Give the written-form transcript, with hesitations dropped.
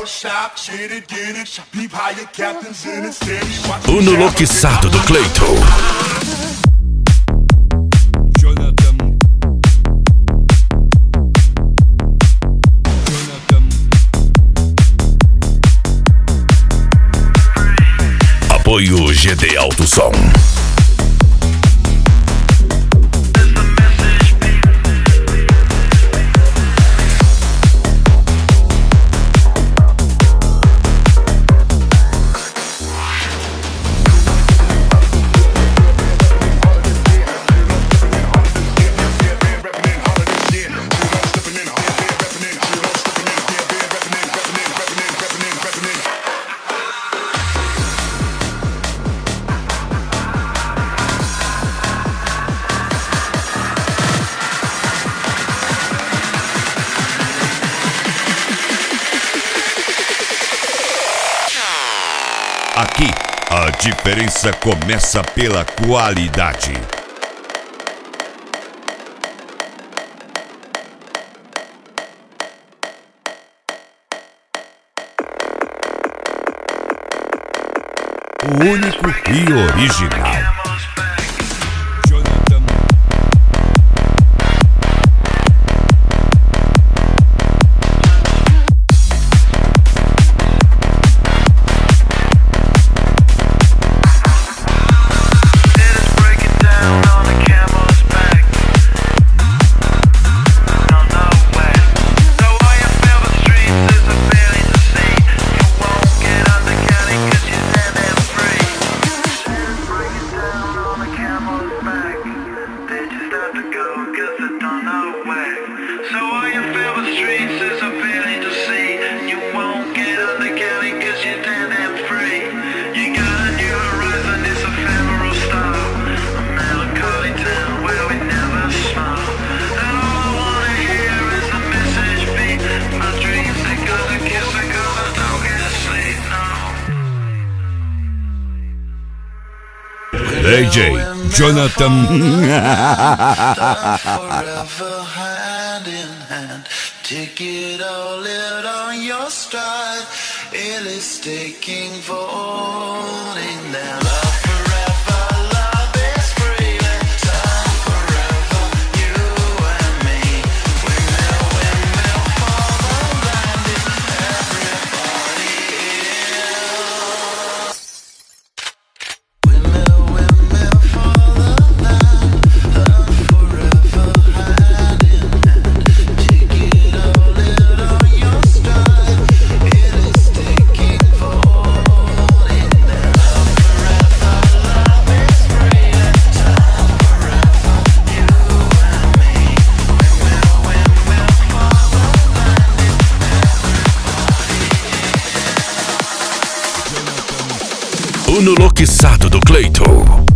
O enlouquecido do Cleiton. Apoio GD Alto Som. Aqui, a diferença começa pela qualidade. O único e original. DJ Jonathan. Forever hand in hand, take it all out on your stride. It is taking falling down. Love forever, love is free. Time forever, you and me. Windmill, windmill for the landing. Everybody else. Windmill, windmill for the land. Love forever, hand in hand. Take it all out on your stride. It is taking falling down. Love forever, love is free. Time forever, you and me. Windmill, windmill for the landing. O enlouquecido do Cleiton.